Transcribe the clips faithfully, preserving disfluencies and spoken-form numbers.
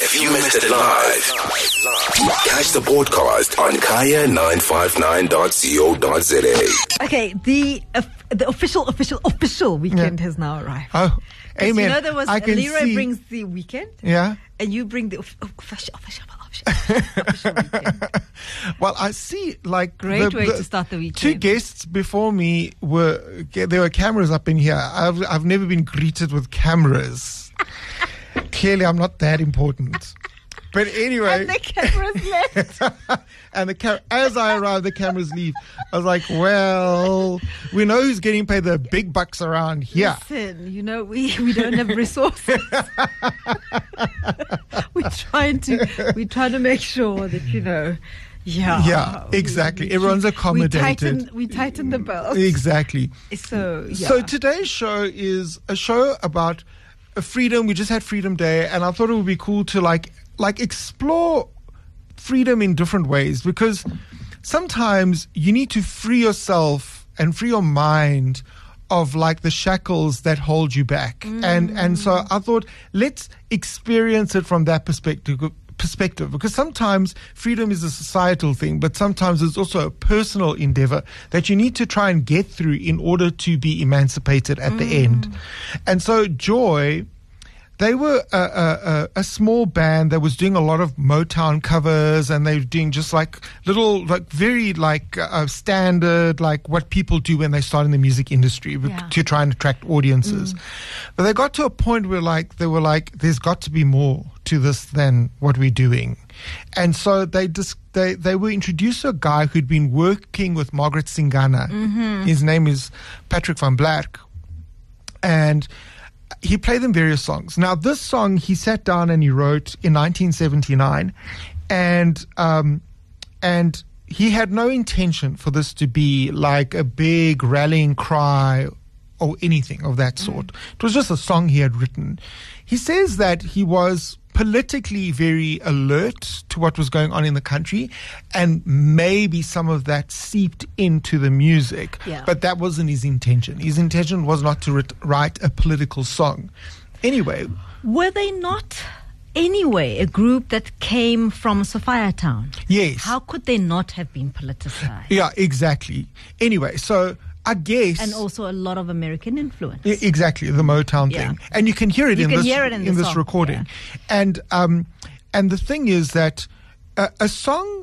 If you missed it live, catch the podcast on kaya nine five nine dot co dot za. Okay, the uh, the official, official, official weekend yeah. has now arrived. Oh, amen. You know, there was I can Leroy see. brings the weekend, Yeah. and you bring the of- official, official, official, official weekend. Well, I see, like, Great the, way the to start the weekend. Two guests before me were there were cameras up in here. I've I've never been greeted with cameras. Clearly, I'm not that important. But anyway, And the cameras left. and the cam- as I arrived, the cameras leave. I was like, well, we know who's getting paid the big bucks around here. Listen, you know, we, we don't have resources. we're trying to we're trying to make sure that, you know, yeah. Yeah, exactly. We, we Everyone's keep- accommodated. We tighten, we tighten the belt. Exactly. So, yeah. So today's show is a show about uh, freedom. We just had Freedom Day, and I thought it would be cool to like like explore freedom in different ways, because sometimes you need to free yourself and free your mind of like the shackles that hold you back. Mm. And and so I thought, let's experience it from that perspective perspective because sometimes freedom is a societal thing, but sometimes it's also a personal endeavor that you need to try and get through in order to be emancipated at mm. the end. And so Joy, they were a, a, a small band that was doing a lot of Motown covers, and they were doing just like little, like very like uh, standard, like what people do when they start in the music industry Yeah. to try and attract audiences. Mm. But they got to a point where like they were like, there's got to be more to this than what we're doing. And so they just they, they were introduced to a guy who'd been working with Margaret Singana. Mm-hmm. His name is Patrick van Blerk. And he played them various songs. Now, this song he sat down and he wrote in nineteen seventy-nine, and um, and he had no intention for this to be like a big rallying cry or anything of that sort. Mm. It was just a song he had written. He says that he was politically very alert to what was going on in the country, and maybe some of that seeped into the music, yeah. but that wasn't his intention. His intention was not to writ- write a political song. Anyway. Were they not, anyway, a group that came from Sophiatown? Yes. How could they not have been politicized? Yeah, exactly. Anyway, so I guess, and also a lot of American influence. I- exactly, the Motown Yeah. thing, and you can hear it You in can this hear it in the this song, recording. yeah. And um, and the thing is that uh, a song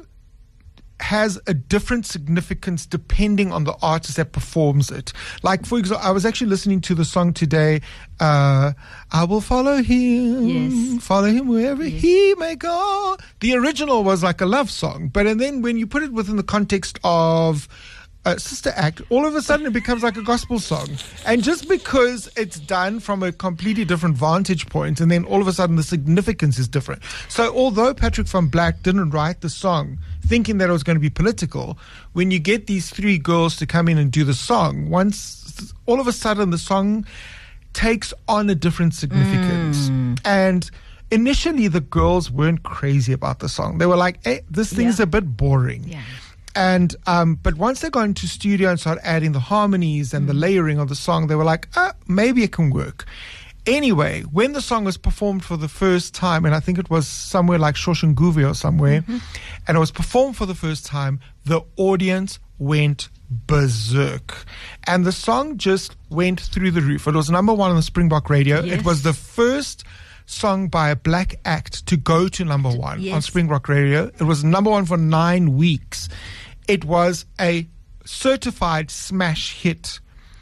has a different significance depending on the artist that performs it. Like, for example, I was actually listening to the song today, uh, I will follow him, Yes. follow him wherever Yes. he may go. The original was like a love song, but and then when you put it within the context of Uh, Sister Act, all of a sudden it becomes like a gospel song. And just because it's done from a completely different vantage point, and then all of a sudden the significance is different. So although Patrick van Blerk didn't write the song thinking that it was going to be political, when you get these three girls to come in and do the song, once all of a sudden the song takes on a different significance. Mm. And initially the girls weren't crazy about the song. They were like, hey, this thing's Yeah. a bit boring. Yeah. And um, but once they got into studio and started adding the harmonies and mm. the layering of the song, they were like, ah, maybe it can work. Anyway, when the song was performed for the first time, and I think it was somewhere like Shoshanguve or somewhere, mm-hmm. and it was performed for the first time, the audience went berserk. And the song just went through the roof. It was number one on the Springbok radio. Yes. It was the first song by a black act to go to number one yes. on Springbok radio. It was number one for nine weeks. It was a certified smash hit.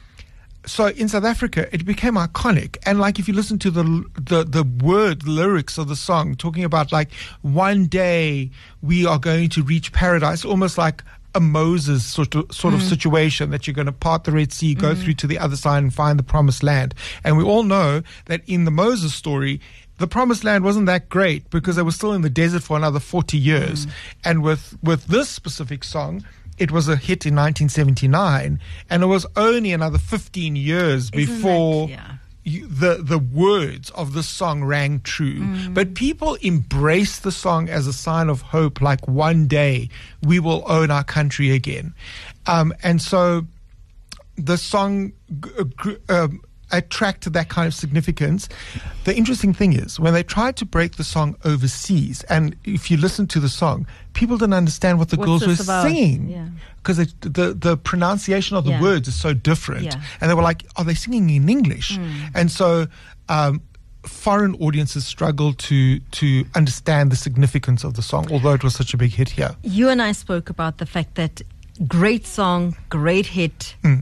So in South Africa, it became iconic. And like if you listen to the the the word the lyrics of the song, talking about like one day we are going to reach paradise, almost like a Moses sort of sort mm. of situation that you're going to part the Red Sea, go mm. through to the other side and find the promised land. And we all know that in the Moses story, the promised land wasn't that great because they were still in the desert for another forty years. Mm. And with, with this specific song, it was a hit in nineteen seventy-nine, and it was only another fifteen years Isn't before that, yeah. you, the the words of the song rang true. Mm. But people embraced the song as a sign of hope, like one day we will own our country again. Um, and so the song g- g- um, attract that kind of significance. The interesting thing is when they tried to break the song overseas, and if you listen to the song, people didn't understand what the What's girls were this about? singing Yeah. because the the pronunciation of the Yeah. words is so different, Yeah. and they were like, "Are they singing in English?" And so. Um, Foreign audiences struggle to to understand the significance of the song, although it was such a big hit here. You and I spoke about the fact that great song, great hit, Mm.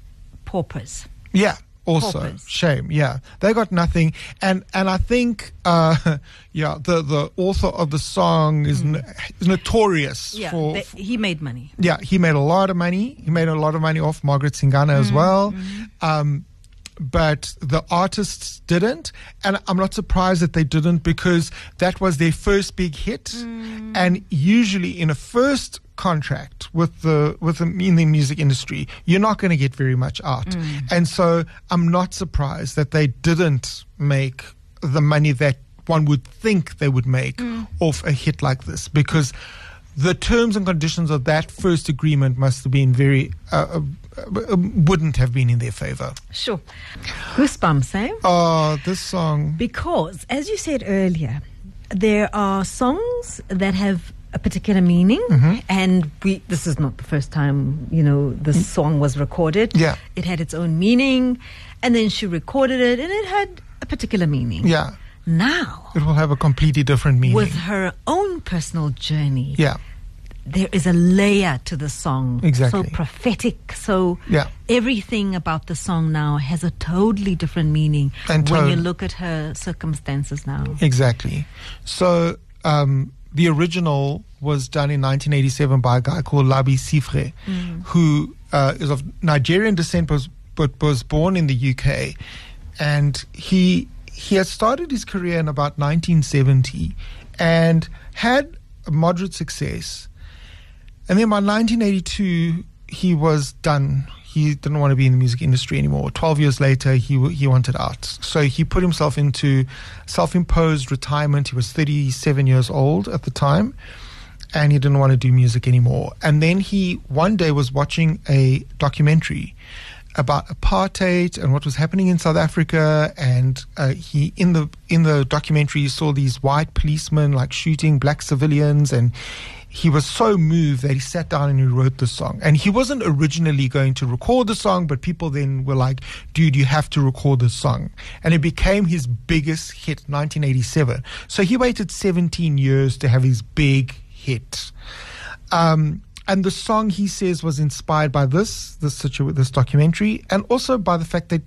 paupers. Yeah, also Paupers. shame. Yeah, they got nothing, and and I think uh, yeah, the the author of the song is, no, is notorious Yeah, for. they- he made money. Yeah, he made a lot of money. He made a lot of money off Margaret Singana as well. Um, but the artists didn't, and I'm not surprised that they didn't because that was their first big hit. And usually, in a first contract with the with the, in the music industry, you're not going to get very much out. And so, I'm not surprised that they didn't make the money that one would think they would make off a hit like this because. The terms and conditions of that first agreement must have been very, uh, uh, wouldn't have been in their favor. Sure. Goosebumps, eh? Oh, this song. Because, as you said earlier, there are songs that have a particular meaning, Mm-hmm. and we. This is not the first time, you know, this song was recorded. Yeah. It had its own meaning, and then she recorded it, and it had a particular meaning. Yeah. Now, It will have a completely different meaning. with her own personal journey, yeah. there is a layer to the song. Exactly. So prophetic. So Yeah. everything about the song now has a totally different meaning And when you tone. look at her circumstances now. Exactly. So, um, the original was done in nineteen eighty-seven by a guy called Labi Sifre, who uh, is of Nigerian descent but was, but was born in the U K. And he he had started his career in about nineteen seventy and had a moderate success. And then by nineteen eighty-two, he was done. He didn't want to be in the music industry anymore. Twelve years later, he w- he wanted out. So he put himself into self-imposed retirement. He was thirty-seven years old at the time, and he didn't want to do music anymore. And then he one day was watching a documentary about apartheid and what was happening in South Africa, and uh, he in the in the documentary he saw these white policemen like shooting black civilians, and he was so moved that he sat down and he wrote the song. And he wasn't originally going to record the song, but people then were like, dude, you have to record this song. And it became his biggest hit, nineteen eighty-seven. So he waited seventeen years to have his big hit. Um, and the song, he says, was inspired by this, this, situa- this documentary, and also by the fact that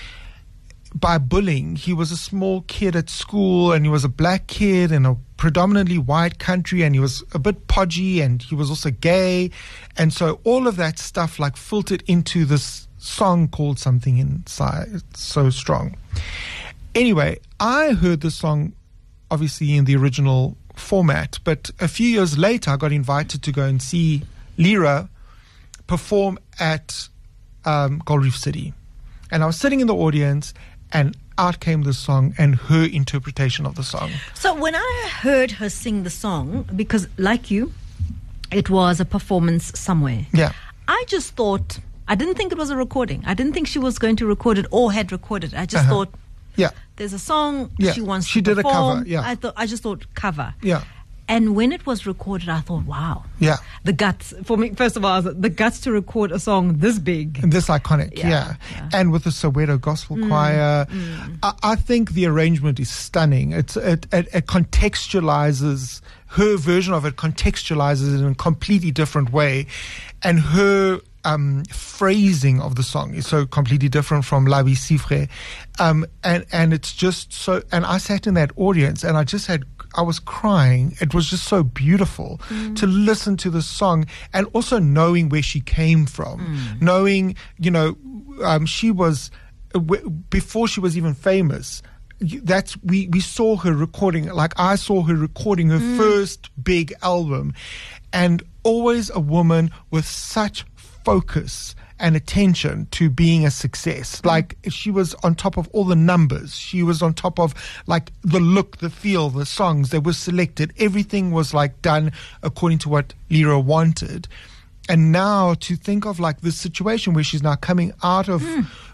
by bullying. He was a small kid at school, and he was a black kid in a predominantly white country, and he was a bit podgy, and he was also gay. And so all of that stuff like filtered into this song called Something Inside So Strong. Anyway, I heard the song obviously in the original format, but a few years later I got invited to go and see Lira perform at um, Gold Reef City. And I was sitting in the audience, and out came the song and her interpretation of the song. So when I heard her sing the song, because like you, it was a performance somewhere. Yeah. I just thought, I didn't think it was a recording. I didn't think she was going to record it or had recorded it. I just Uh-huh. thought, Yeah. there's a song Yeah, she wants she to did a perform. cover, yeah. I thought I just thought cover. Yeah. And when it was recorded, I thought, wow. Yeah. The guts. For me, first of all, I was, the guts to record a song this big. And this iconic, yeah. Yeah, yeah. And with the Soweto Gospel Choir. I, I think the arrangement is stunning. It's it, it, it contextualizes, her version of it contextualizes it in a completely different way. And her um, phrasing of the song is so completely different from Labi Sifre. Um, and, and it's just so, and I sat in that audience and I just had, I was crying. It was just so beautiful to listen to the song, and also knowing where she came from, knowing, you know, um, she was, uh, w- before she was even famous, y- that's, we, we saw her recording, like I saw her recording her first big album, and always a woman with such focus and attention to being a success. Like she was on top of all the numbers. She was on top of like the look, the feel, the songs that were selected. Everything was like done according to what Lira wanted. And now to think of like this situation where she's now coming out of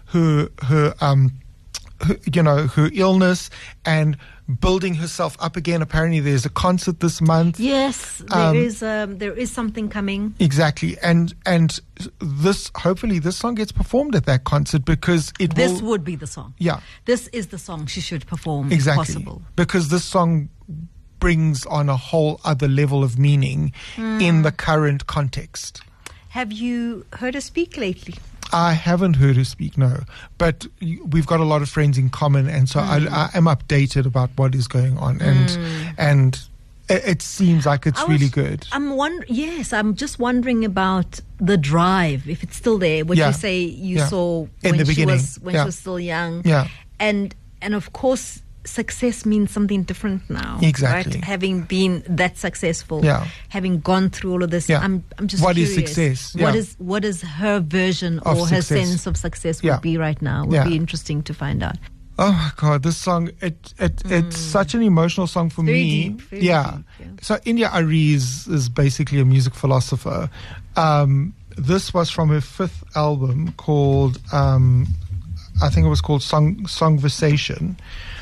her her um her, you know her illness and building herself up again. Apparently, there's a concert this month. Yes, there Um, is um, there is something coming. Exactly, and and this hopefully this song gets performed at that concert because it This will. would be the song. Yeah. This is the song she should perform Exactly, if possible. because this song brings on a whole other level of meaning in the current context. Have you heard her speak lately? I haven't heard her speak, no, but y- we've got a lot of friends in common, and so I, I am updated about what is going on, and and it, it seems like it's I really was- good. I'm wonder- Yes, I'm just wondering about the drive, if it's still there. What Yeah. you say you Yeah. saw In when the she beginning. was when Yeah. she was still young. Yeah. and and of course, success means something different now. Exactly. Right? Having been that successful, Yeah. having gone through all of this, Yeah. I'm I'm just What is curious. success? What Yeah. is what is her version Of or her success. sense of success Yeah. would be right now? Would Yeah. be interesting to find out. Oh my God, this song, it, it it's such an emotional song for Very me. deep, very yeah. deep, yeah. So India Ari is, is basically a music philosopher. Um, this was from her fifth album called, um, I think it was called Song Songversation.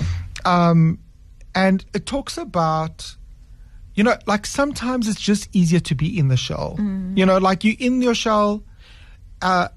Um, and it talks about, you know, like sometimes it's just easier to be in the shell. You know, like you're in your shell, uh,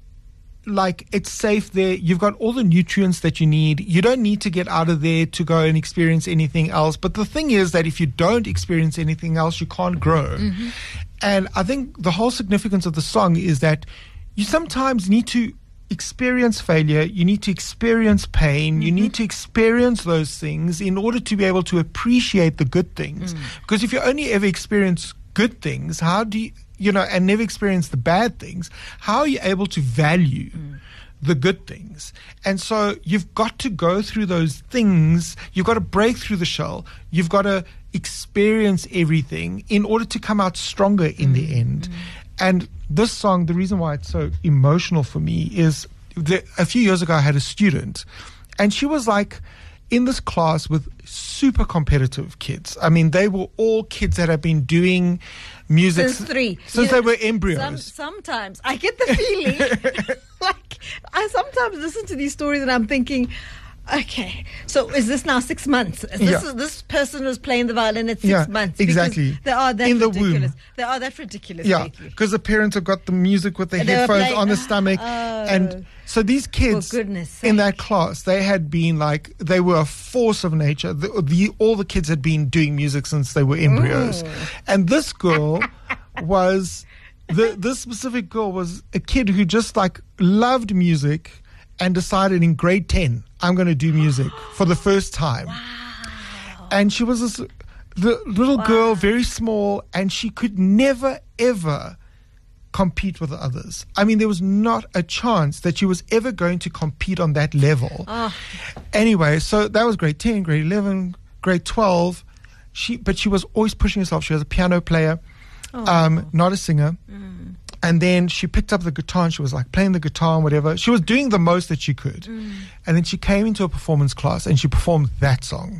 like it's safe there. You've got all the nutrients that you need. You don't need to get out of there to go and experience anything else. But the thing is that if you don't experience anything else, you can't grow. And I think the whole significance of the song is that you sometimes need to experience failure. You need to experience pain. You need to experience those things in order to be able to appreciate the good things. Because if you only ever experience good things, how do you, you know, and never experience the bad things, how are you able to value the good things? And so you've got to go through those things. You've got to break through the shell. You've got to experience everything in order to come out stronger in the end. And this song, the reason why it's so emotional for me is that a few years ago I had a student, and she was like in this class with super competitive kids. I mean, they were all kids that have been doing music Since three. since You they know, were embryos. Some, sometimes I get the feeling like I sometimes listen to these stories and I'm thinking, okay, so is this now six months? Is this, Yeah. this person was playing the violin at six Yeah, months? exactly. Because They are that In the ridiculous. womb. They are that ridiculous. Yeah, lately. because the parents have got the music with the And they were headphones playing- on the stomach. Oh. And so these kids For goodness in that sake. class, they had been like, they were a force of nature. The, the, all the kids had been doing music since they were embryos. And this girl was, the, this specific girl was a kid who just like loved music and decided in grade ten, I'm going to do music for the first time. And she was this the little girl, very small, and she could never, ever compete with others. I mean, there was not a chance that she was ever going to compete on that level. Anyway, so that was grade ten, grade eleven, grade twelve. She, but she was always pushing herself. She was a piano player, um, not a singer. And then she picked up the guitar and she was like playing the guitar and whatever. She was doing the most that she could. And then she came into a performance class and she performed that song.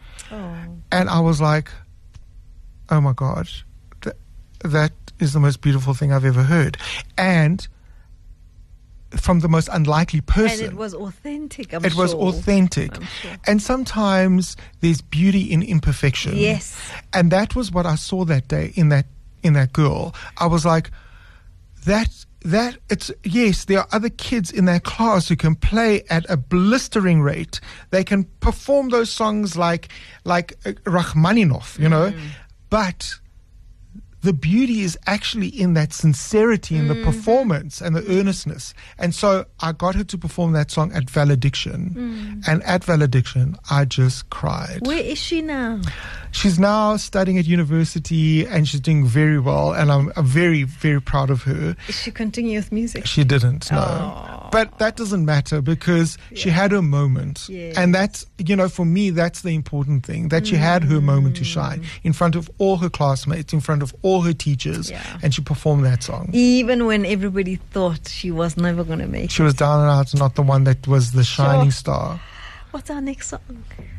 And I was like, oh my God, th- that is the most beautiful thing I've ever heard. And from the most unlikely person. And it was authentic, I'm It was sure. authentic. I'm sure. And sometimes there's beauty in imperfection. Yes. And that was what I saw that day in that in that girl. I was like, that that it's yes, there are other kids in that class who can play at a blistering rate. They can perform those songs like like uh, Rachmaninoff, you know. But the beauty is actually in that sincerity in the performance and the earnestness. And so I got her to perform that song at Valediction. And at Valediction, I just cried. Where is she now? She's now studying at university and she's doing very well. And I'm, I'm very, very proud of her. Is she continuing with music? She didn't, no. But that doesn't matter because she had her moment. Yes. And that's, you know, for me, that's the important thing, that she had her moment to shine in front of all her classmates, in front of all her teachers. Yeah. And she performed that song. Even when everybody thought she was never going to make it. She was down and out, not the one that was the shining Sure. star. What's our next song?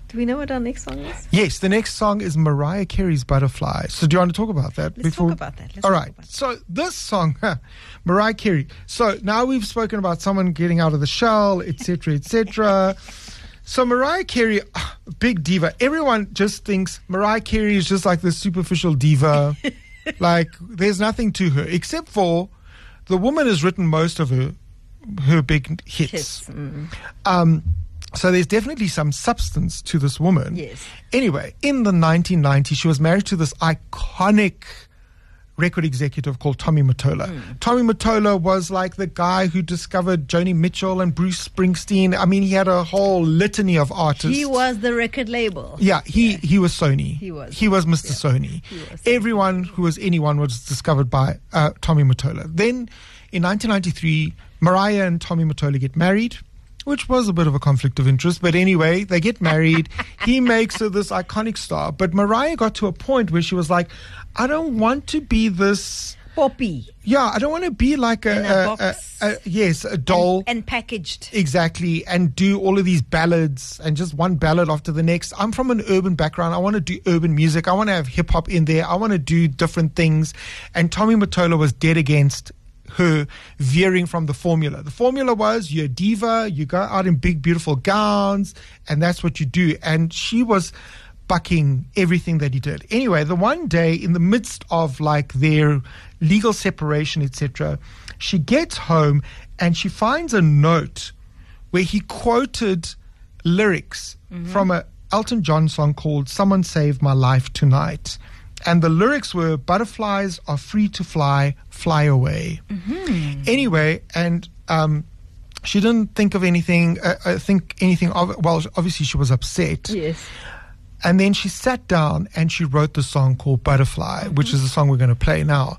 Do we know what our next song is? Yes, the next song is Mariah Carey's Butterfly. So do you want to talk about that? Let's talk about that. Let's All talk right. about that. So this song, huh, Mariah Carey. So now we've spoken about someone getting out of the shell, et cetera, et cetera. So Mariah Carey, ah, big diva. Everyone just thinks Mariah Carey is just like this superficial diva. Like, there's nothing to her, except for the woman has written most of her her big hits. Hits, mm. Um, so there's definitely some substance to this woman. Yes. Anyway, in the nineteen nineties, she was married to this iconic record executive called Tommy Mottola. Mm. Tommy Mottola was like the guy who discovered Joni Mitchell and Bruce Springsteen. I mean, he had a whole litany of artists. He was the record label. Yeah, he, Yeah. he was Sony. He was. He was Mister Yeah. Sony. He was. Everyone who was anyone was discovered by uh, Tommy Mottola. Then in nineteen ninety-three, Mariah and Tommy Mottola get married, which was a bit of a conflict of interest. But anyway, they get married. He makes her this iconic star. But Mariah got to a point where she was like, I don't want to be this... Poppy. Yeah, I don't want to be like a... In a a- box. a- a- yes, a doll. And, and packaged. Exactly, and do all of these ballads and just one ballad after the next. I'm from an urban background. I want to do urban music. I want to have hip hop in there. I want to do different things. And Tommy Mottola was dead against her veering from the formula. The formula was you're a diva, you go out in big, beautiful gowns, and that's what you do. And she was bucking everything that he did. Anyway, the one day in the midst of like their legal separation, et cetera, she gets home and she finds a note where he quoted lyrics mm-hmm. from a Elton John song called Someone Save My Life Tonight. And the lyrics were, butterflies are free to fly, fly away. Mm-hmm. Anyway, and um, she didn't think of anything, uh, I think anything of it. Well, obviously she was upset. Yes. And then she sat down and she wrote the song called Butterfly, mm-hmm. which is the song we're going to play now.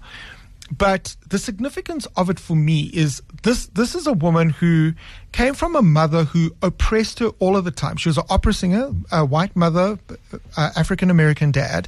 But the significance of it for me is this this is a woman who came from a mother who oppressed her all of the time. She was an opera singer, a white mother, uh, African-American dad.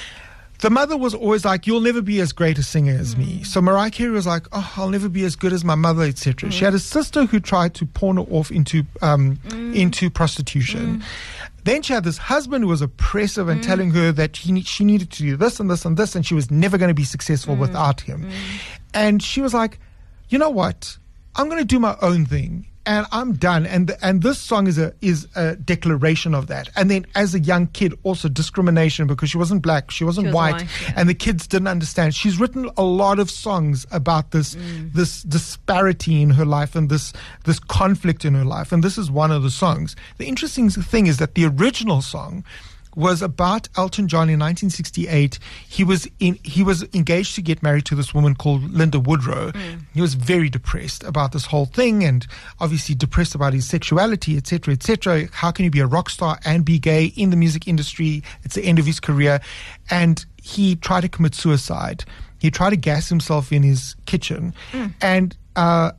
The mother was always like, you'll never be as great a singer as mm. me. So Mariah Carey was like, oh, I'll never be as good as my mother, et cetera. Mm. She had a sister who tried to pawn her off into um, mm. into prostitution. Mm. Then she had this husband who was oppressive and mm. telling her that he ne- she needed to do this and this and this, and she was never going to be successful mm. without him. Mm. And she was like, you know what? I'm going to do my own thing. And I'm done. And the, and this song is a is a declaration of that. And then as a young kid, also discrimination because she wasn't black, she wasn't she was white, white yeah. and the kids didn't understand. She's written a lot of songs about this mm. this disparity in her life and this this conflict in her life. And this is one of the songs. The interesting thing is that the original song was about Elton John in nineteen sixty-eight. He was in, he was engaged to get married to this woman called Linda Woodrow. Mm. He was very depressed about this whole thing and obviously depressed about his sexuality, et cetera, et cetera. How can he be a rock star and be gay in the music industry? It's the end of his career. And he tried to commit suicide. He tried to gas himself in his kitchen. Mm. And uh,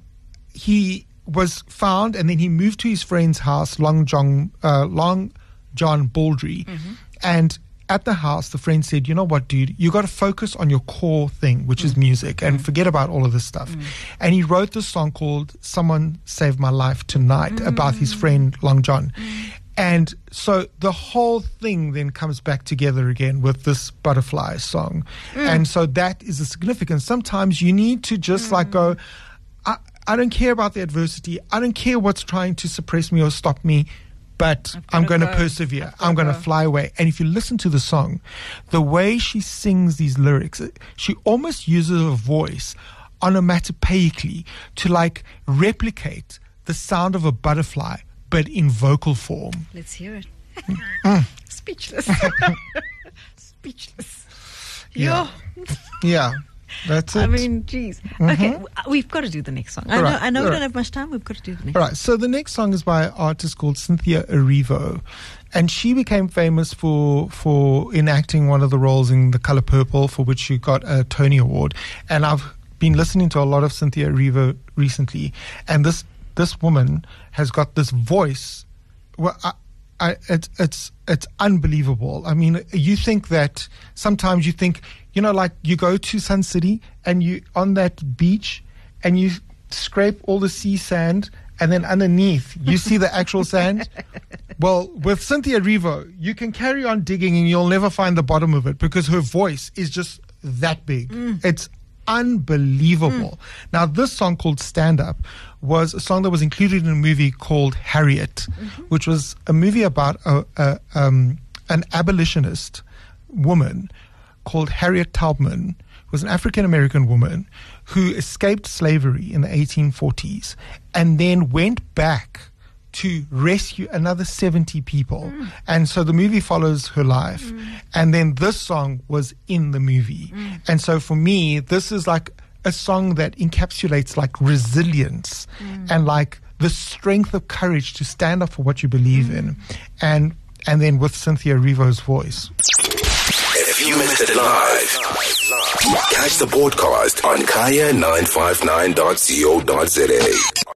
he was found, and then he moved to his friend's house, Long John, uh, Long John Baldry. Mm-hmm. And at the house, the friend said, you know what, dude, you got to focus on your core thing, which mm-hmm. is music, and mm-hmm. forget about all of this stuff. Mm-hmm. And he wrote this song called Someone Saved My Life Tonight mm-hmm. about his friend Long John. Mm-hmm. And so the whole thing then comes back together again with this Butterfly song. Mm. And so that is the significance. Sometimes you need to just mm. like go, I, I don't care about the adversity. I don't care what's trying to suppress me or stop me. But I'm going to go. persevere. I'm going to fly away. And if you listen to the song, the way she sings these lyrics, she almost uses her voice onomatopoeically to like replicate the sound of a butterfly, but in vocal form. Let's hear it. Mm. Speechless. Speechless. Yeah. Yeah. That's it. I mean, geez. Mm-hmm. Okay, we've got to do the next song. I know, right. I know we All don't right. have much time. We've got to do the next All right. So the next song is by an artist called Cynthia Erivo. And she became famous for for enacting one of the roles in The Color Purple, for which she got a Tony Award. And I've been listening to a lot of Cynthia Erivo recently. And this this woman has got this voice. Well, I, I, it's it's it's unbelievable. I mean, you think that sometimes you think, you know, like you go to Sun City and you on that beach and you scrape all the sea sand and then underneath you see the actual sand. Well, with Cynthia Erivo, you can carry on digging and you'll never find the bottom of it because her voice is just that big. Mm. It's unbelievable. Mm. Now, this song called Stand Up was a song that was included in a movie called Harriet, mm-hmm. which was a movie about a, a, um, an abolitionist woman called Harriet Tubman, who was an African-American woman who escaped slavery in the eighteen forties and then went back to rescue another seventy people. Mm. And so the movie follows her life. Mm. And then this song was in the movie. Mm. And so for me, this is like a song that encapsulates like resilience mm. and like the strength of courage to stand up for what you believe mm. in. And and then with Cynthia Erivo's voice. If you missed it live, catch the podcast on kaya nine five nine dot co dot za.